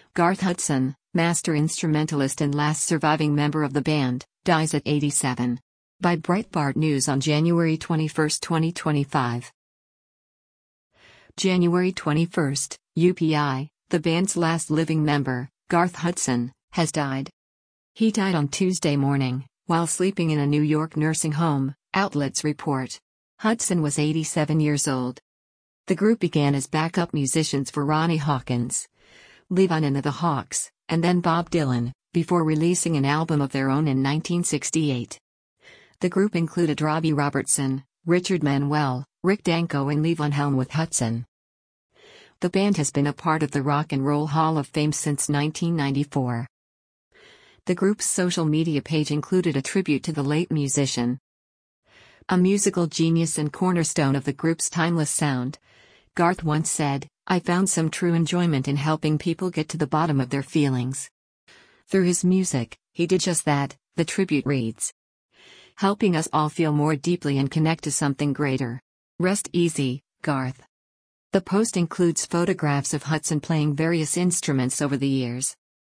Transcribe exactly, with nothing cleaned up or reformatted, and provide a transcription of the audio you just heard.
Garth Hudson, master instrumentalist and last surviving member of the band, dies at eighty-seven. By Breitbart News on January twenty-first, twenty twenty-five. January twenty-first, U P I, the band's last living member, Garth Hudson, has died. He died on Tuesday morning, while sleeping in a New York nursing home, outlets report. Hudson was eighty-seven years old. The group began as backup musicians for Ronnie Hawkins, Levon and the Hawks, and then Bob Dylan, before releasing an album of their own in nineteen sixty-eight. The group included Robbie Robertson, Richard Manuel, Rick Danko and Levon Helm with Hudson. The band has been a part of the Rock and Roll Hall of Fame since nineteen ninety-four. The group's social media page included a tribute to the late musician. A musical genius and cornerstone of the group's timeless sound, Garth once said, "I found some true enjoyment in helping people get to the bottom of their feelings. Through his music, he did just that," the tribute reads. "Helping us all feel more deeply and connect to something greater. Rest easy, Garth." The post includes photographs of Hudson playing various instruments over the years.